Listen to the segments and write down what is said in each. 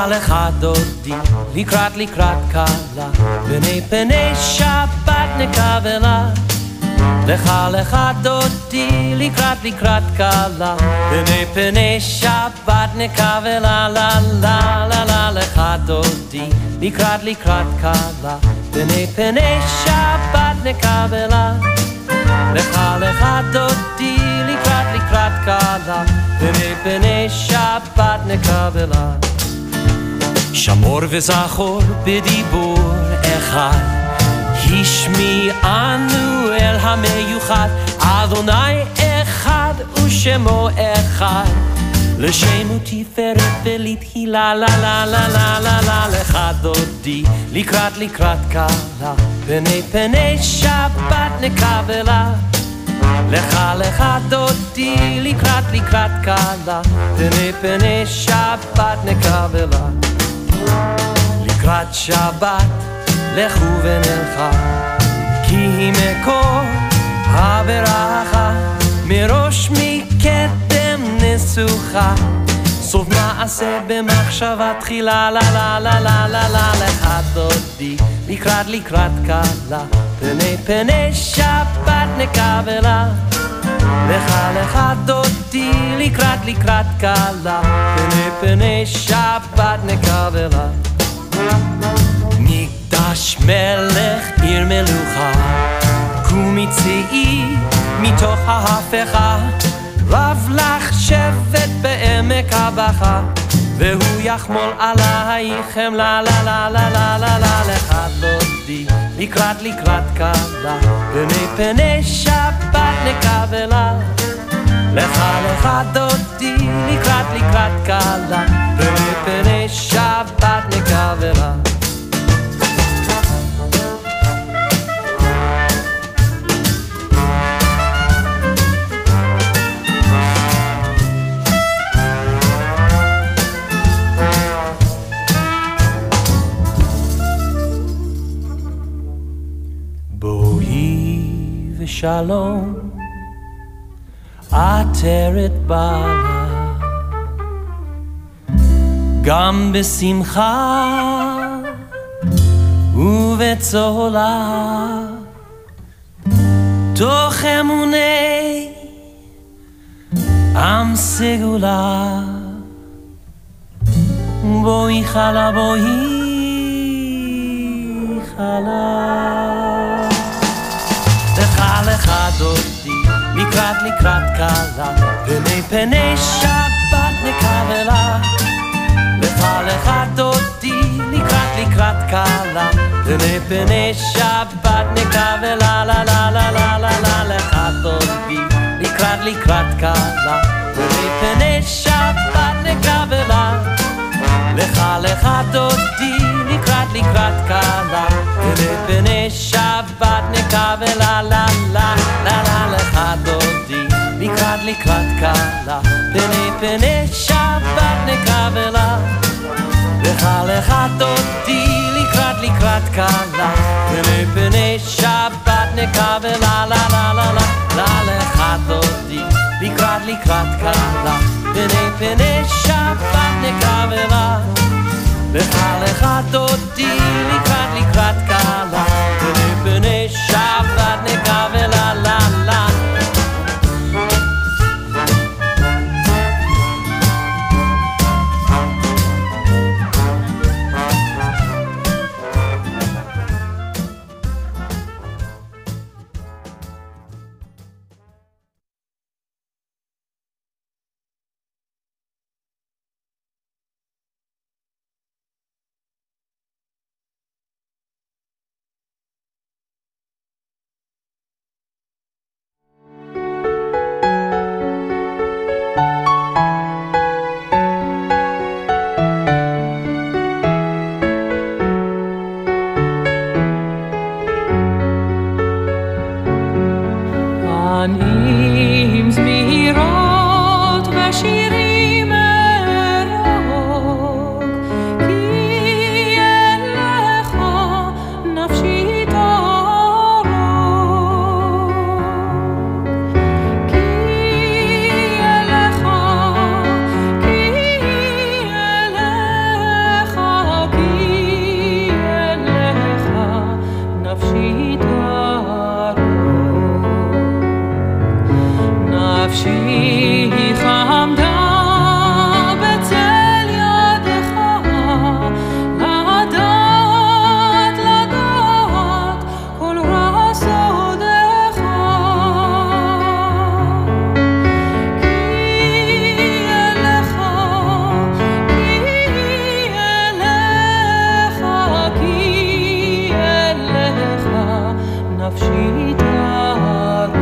לך דודי, לקראת קלה, בני פני שבת נקבלה. לך דודי, לקראת קלה, בני פני שבת נקבלה. לה לה לה לה, לך דודי, לקראת קלה, בני פני שבת נקבלה. לך דודי, לקראת קלה, בני פני שבת נקבלה. שמור וזכור בדיבור אחד, השמיענו אל המיוחד. אדוני אחד ושמו אחד, לשם ותפארת ולתהילה. לה לה לה לה לה לה, לך דודי, לקראת קלה, בני פני שבת נקבלה. לך דודי, לקראת קלה, בני פני שבת נקבלה. לקראת שבת לכו ונלכה, כי היא מקור הברכה. מראש מקדם נסוכה, סוף מעשה במחשבה תחילה. לה לה לה לה לה לה, לך דודי, לקראת קלה, בני פני שבת נקבלה. לך דודי, לקראת קלה, בני פני שבת נקבלה. מקדש מלך עיר מלוכה, קומי צאי מתוך ההפכה. רב לך שבט בעמק הבכה, והוא יחמול עלייכם. לה לה לה לה לה לה לה, לך דודי, לקראת קלה, בני פני שבת נקבלה. לך דודי, לקראת קלה, בני פני שבת נקבלה. בואי ושלום, עטרת בעלה, גם בשמחה ובצהלה, תוך אמוני עם סגולה. בואי חלה, בואי חלה. לך דודי, לקראת קלה, בני פני שבת נקבלה. לך דודי, לקראת קלה, בני פני שבת נקבלה. לה לה לה לה לה לה, לך דודי, לקראת קלה, בני פני שבת נקבלה. לך דודי, לקראת קלה, בני פני שבת נקבלה. לה לה לה לה, לך דודי, לקראת קלה, בני פני שבת נקבלה. לך דודי, לקראת קלה, בני פני שבת נקבלה. לה לה לה לה לה, לך דודי, לקראת קלה, בני פני שבת נקבלה. לך דודי, לקראת קלה, בני פני שבת נקבלה. לה לה נפשי חמדה בצל ידך, לדעת, לדעת כל רסודך. כי אליך, כי אליך, כי אליך נפשי תערוך.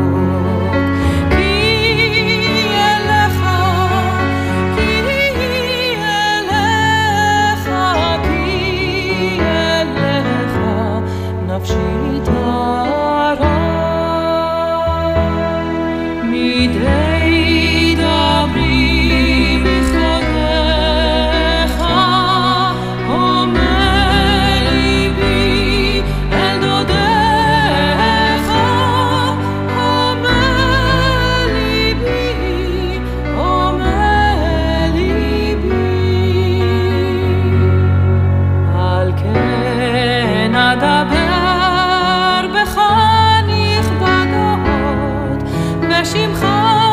נפשי תערוך. מדי דברי בכבודך, אומר ליבי אל דודך, אומר ליבי, אומר ליבי. על כן אדבר בך נכבדות בשמך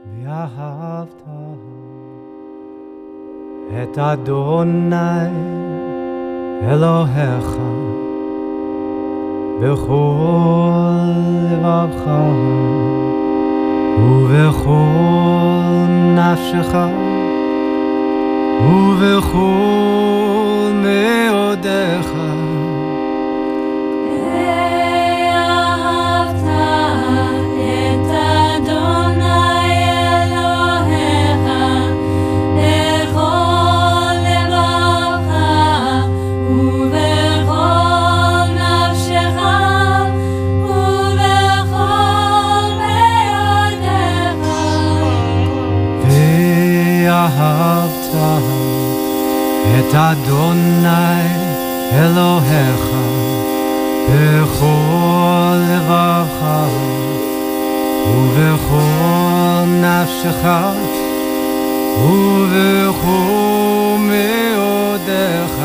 ואהבת את אדוני אלוהיך בכל לבבך ובכל נפשך ובכל מאודך אהבת את אדוני אלוהיך בכל לבבך ובכל נפשך ובכל מאודך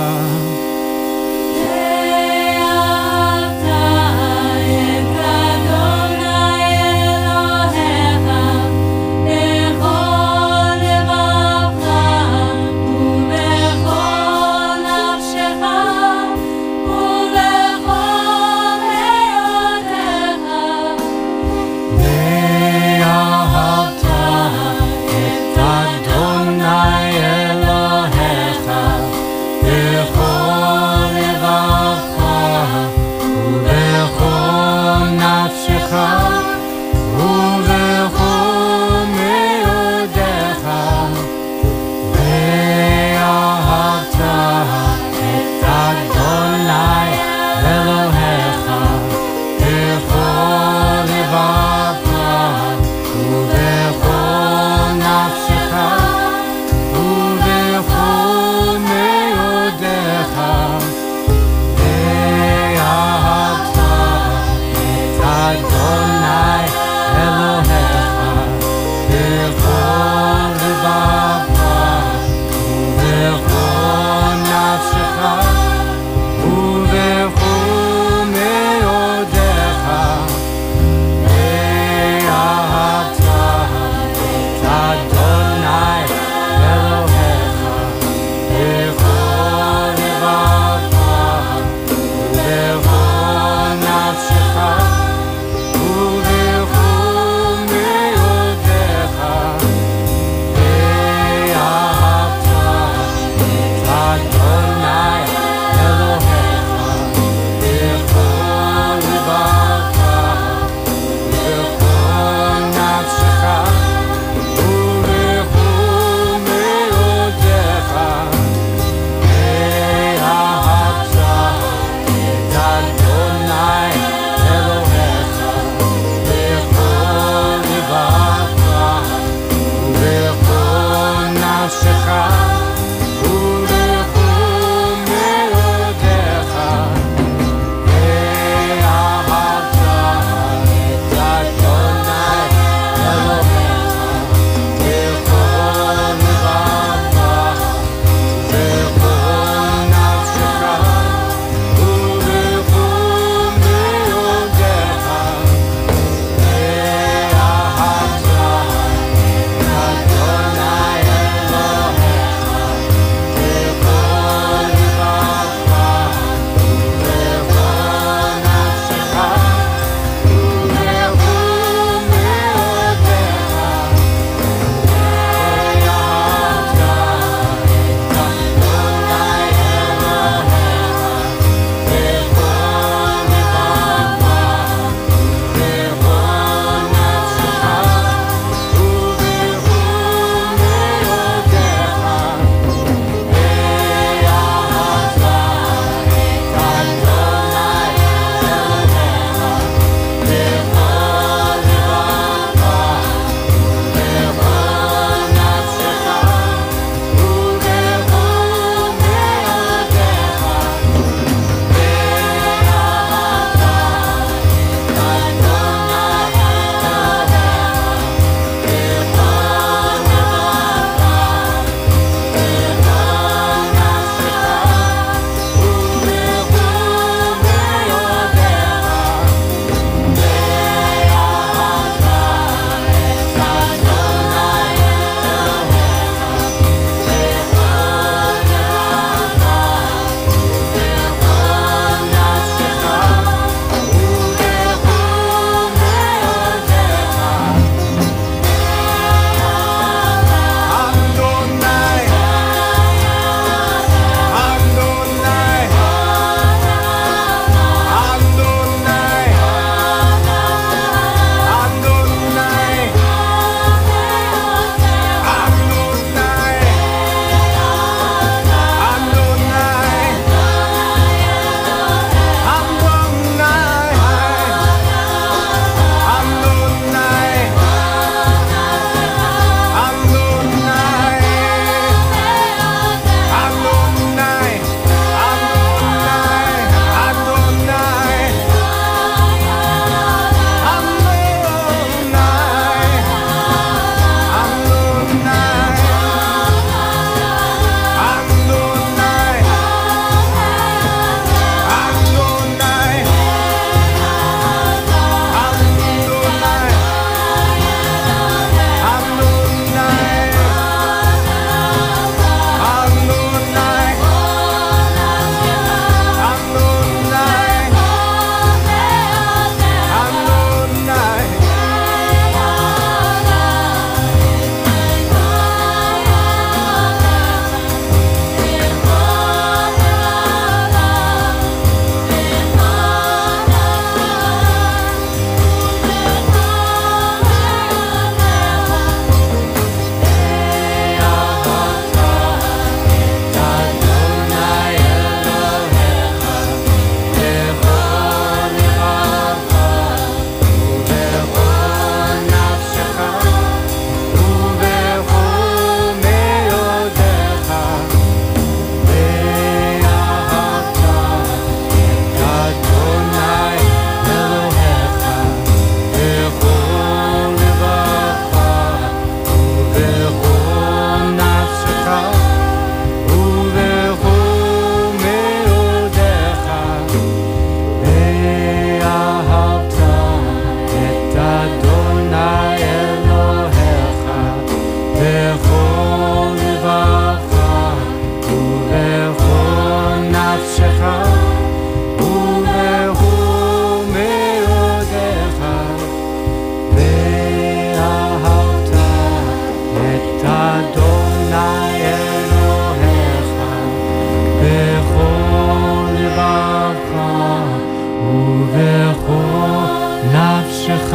נפשך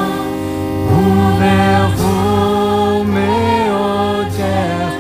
ובכל מאודך.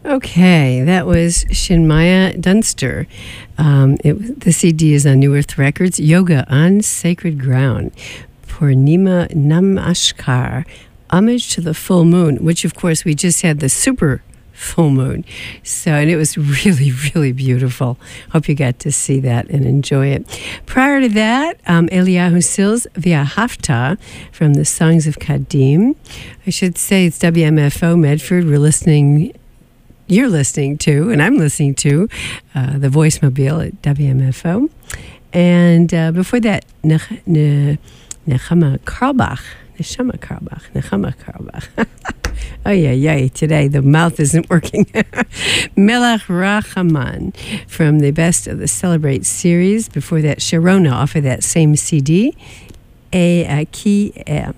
Okay, that was Shinmaya Dunster. The CD is on New Earth Records, Yoga on Sacred Ground, Purnima Namaskar, homage to the full moon, which of course we just had the super full moon. So, and it was really, really beautiful. Hope you got to see that and enjoy it. Prior to that, Eliyahu Sills via Hafta from the Songs of Kadim. I should say it's WMFO Medford. You're listening to, and I'm listening to, the Voicemobile at WMFO. And before that, Nechama Karlbach. Oh, yeah. Today the mouth isn't working. Melach Rachaman from the Best of the Celebrate series. Before that, Sharona off of that same CD. Elecha.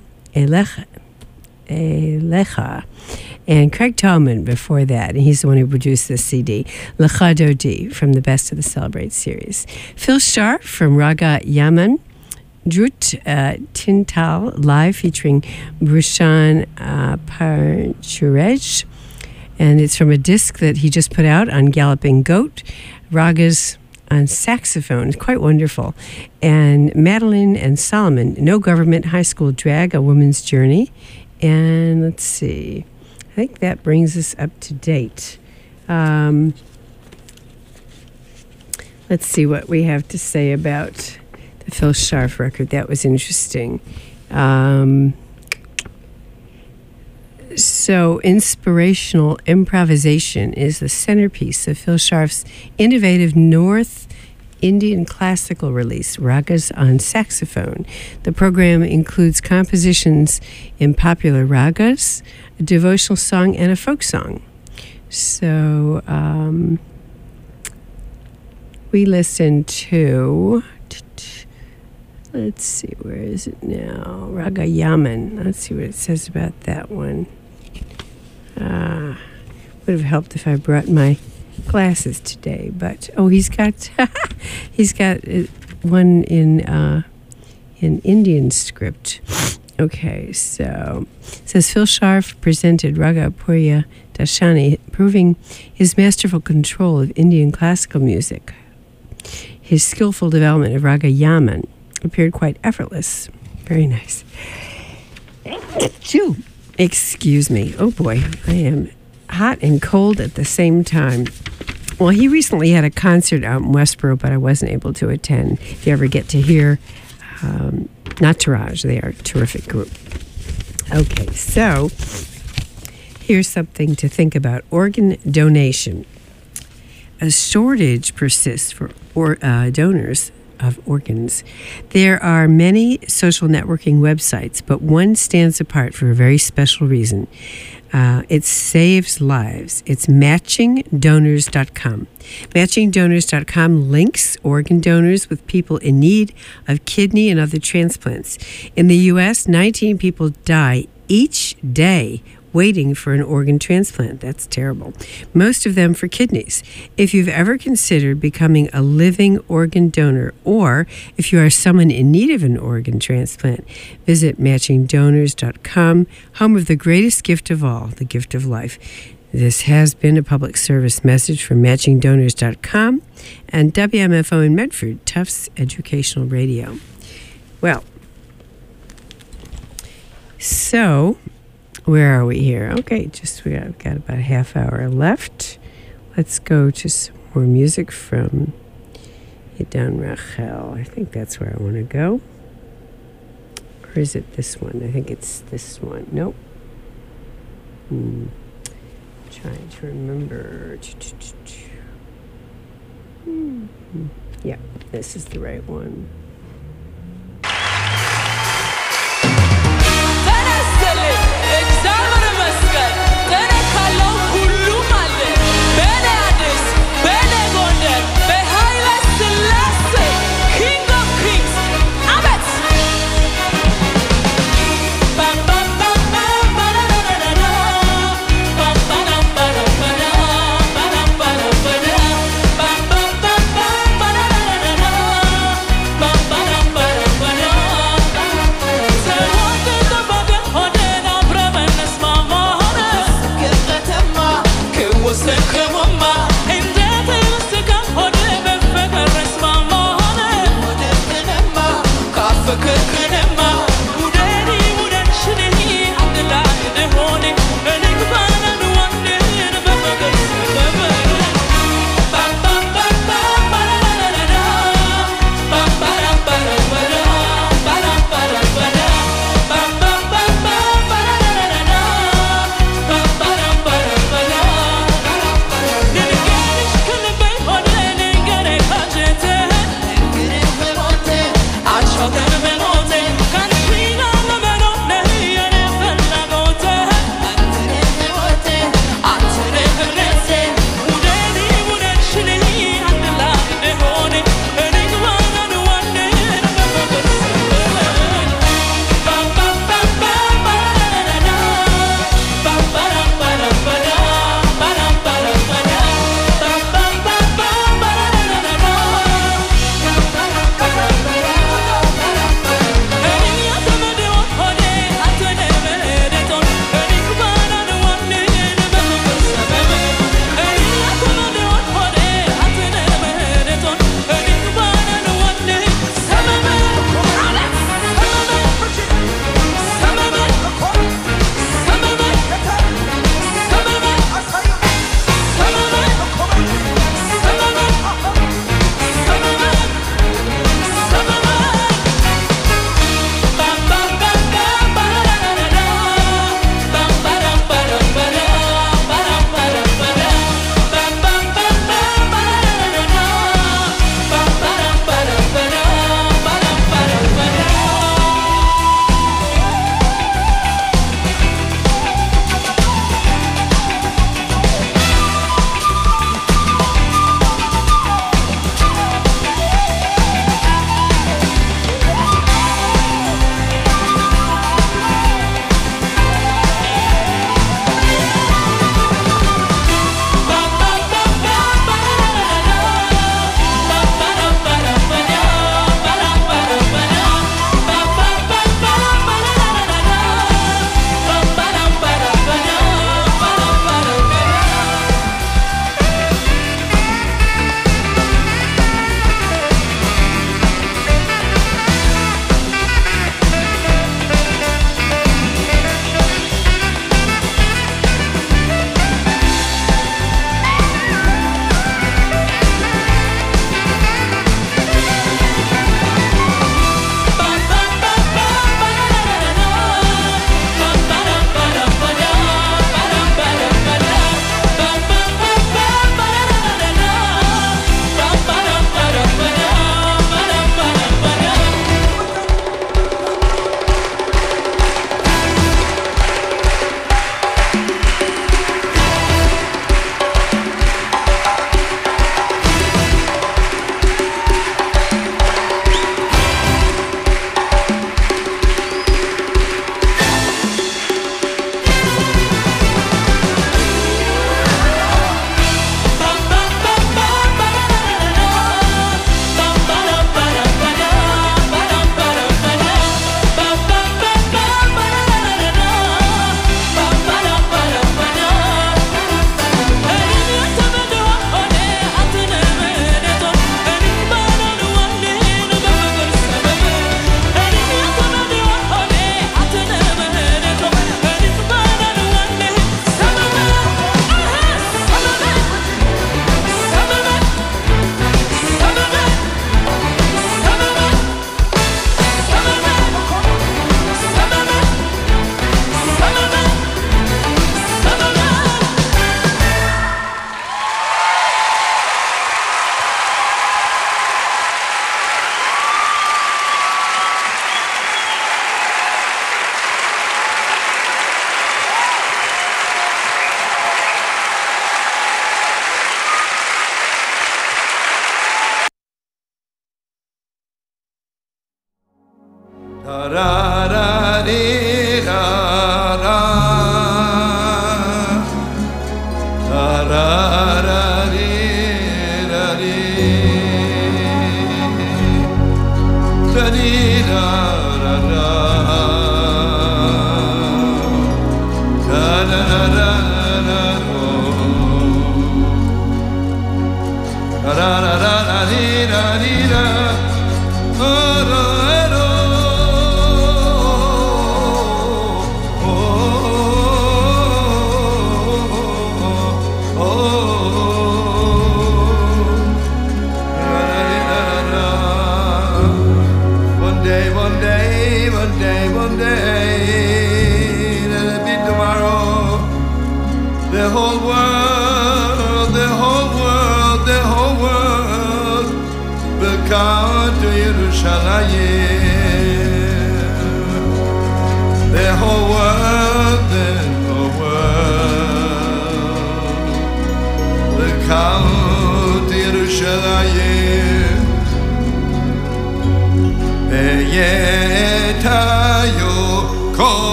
And Craig Tallman before that, and he's the one who produced this CD. Lecha Dodi from the Best of the Celebrate series. Phil Sharp from Raga Yaman. Drut Tintal live featuring Brushan Parchurej. And it's from a disc that he just put out on Galloping Goat. Ragas on saxophone. It's quite wonderful. And Madeline and Solomon, No Government High School Drag, A Woman's Journey. And let's see. I think that brings us up to date. Let's see what we have to say about the Phil Sharp record. That was interesting. So, inspirational improvisation is the centerpiece of Phil Sharp's innovative North Indian classical release, Ragas on Saxophone. The program includes compositions in popular ragas, a devotional song, and a folk song. So, we listened to, let's see, where is it now? Raga Yaman. Let's see what it says about that one. Would have helped if I brought my glasses today, but he's got one in Indian script. Okay, so it says Phil Sharp presented Raga Purya Dashani, proving his masterful control of Indian classical music. His skillful development of Raga Yaman appeared quite effortless. Very nice. Excuse me. Oh boy, I am hot and cold at the same time. Well, he recently had a concert out in Westboro, but I wasn't able to attend. If you ever get to hear Nataraj, they are a terrific group. Okay, so here's something to think about. Organ donation. A shortage persists for donors of organs. There are many social networking websites, but one stands apart for a very special reason. It saves lives. It's matchingdonors.com. Matchingdonors.com links organ donors with people in need of kidney and other transplants. In the U.S., 19 people die each day waiting for an organ transplant. That's terrible. Most of them for kidneys. If you've ever considered becoming a living organ donor, or if you are someone in need of an organ transplant, visit matchingdonors.com, home of the greatest gift of all, the gift of life. This has been a public service message from matchingdonors.com and WMFO in Medford, Tufts Educational Radio. Well, so where are we here? Okay, we've got about a half hour left. Let's go to some more music from Yedan Rachel. I think that's where I want to go. Or is it this one? I think it's this one. Nope. Trying to remember. Yeah, this is the right one. Bam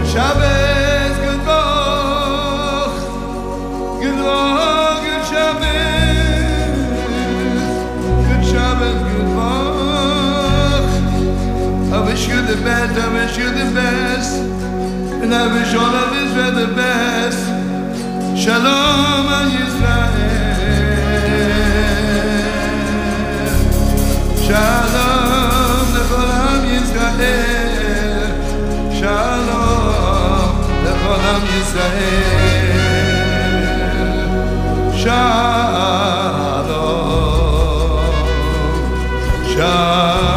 Shabbos, good Bach, good Bach, good Shabbos, good Bach. I wish you the best, I wish you the best, and I wish all of Israel the best. Shalom on Yisrael, Shalom lechol am Yisrael, Shalom lechol am Yisrael, Shalom, Shalom.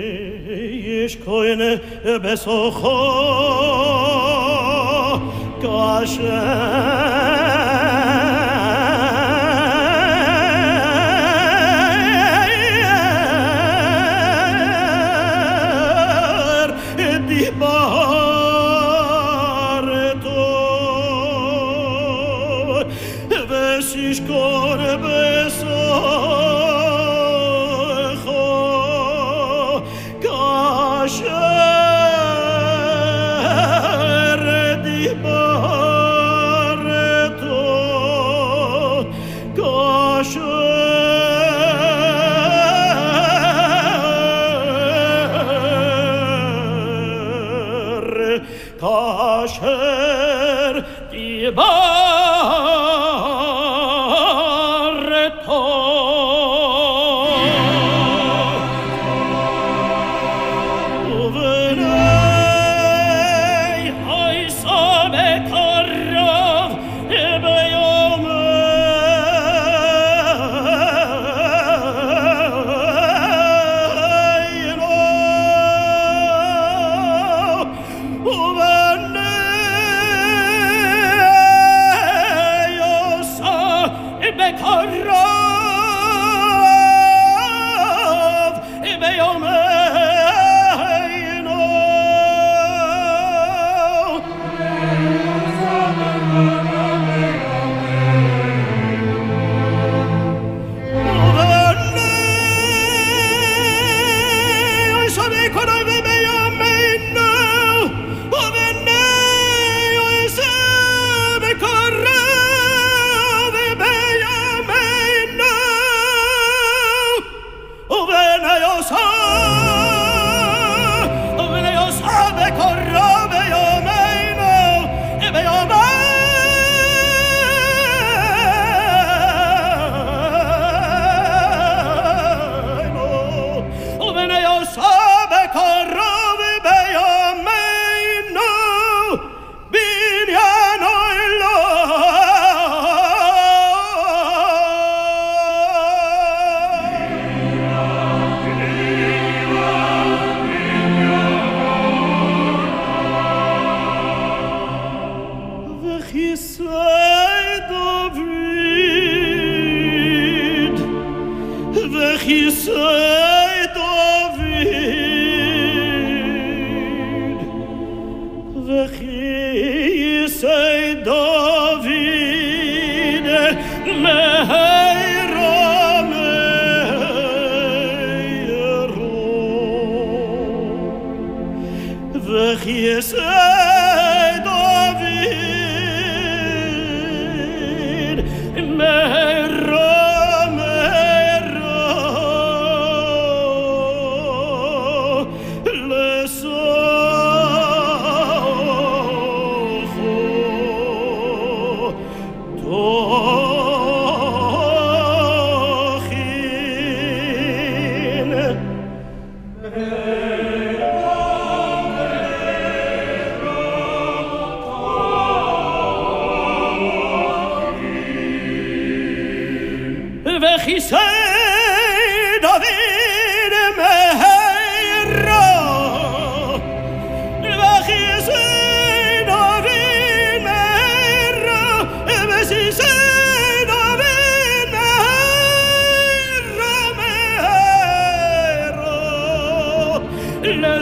יש כהן בסוכו כאשר דיברתו ושישכון בסוכו כאשר דיברתו כאשר דיברתו ובני היסה בקרב ביומנו ובני בקרב ביומנו וכיסא דוד מהרה מהרה וכיסא דוד מהרה מהרה לסוכו וכיסא דוד מהרה וכיסא דוד מהרה וכיסא דוד מהרה מהרה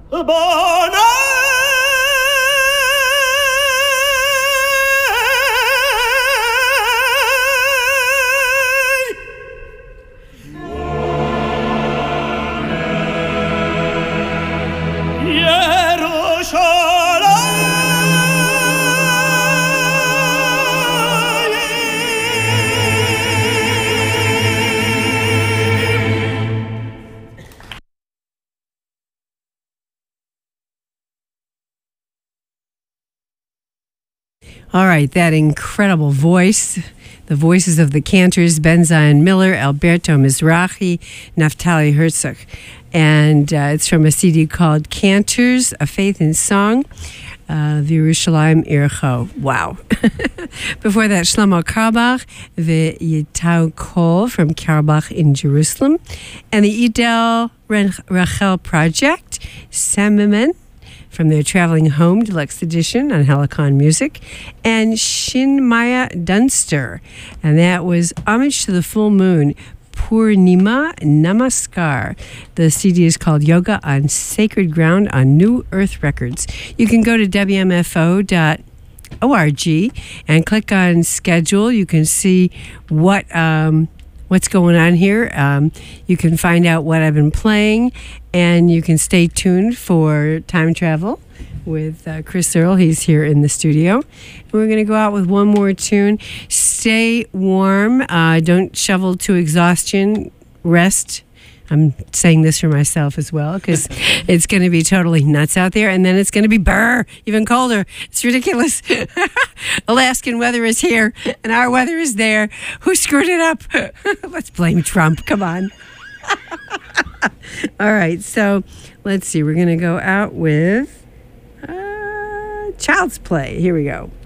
All right, that incredible voice. The voices of the Cantors, Ben Zion Miller, Alberto Mizrahi, Naftali Herzog. And it's from a CD called Cantors, A Faith in Song, the Yerushalayim Ircho. Wow. Before that, Shlomo Carlebach, the Yitau Kol from Carlebach in Jerusalem. And the Idel Rachel Project, Samimen, from their Traveling Home Deluxe Edition on Helicon Music, and Shin Maya Dunster. And that was Homage to the Full Moon, Purnima Namaskar. The CD is called Yoga on Sacred Ground on New Earth Records. You can go to WMFO.org and click on schedule. You can see what's going on here. You can find out what I've been playing, and you can stay tuned for Time Travel with Chris Earl. He's here in the studio. And we're going to go out with one more tune. Stay warm. Don't shovel to exhaustion. Rest. I'm saying this for myself as well, because it's going to be totally nuts out there, and then it's going to be even colder. It's ridiculous. Alaskan weather is here, and our weather is there. Who screwed it up? Let's blame Trump. Come on. All right, so let's see. We're going to go out with Child's Play. Here we go.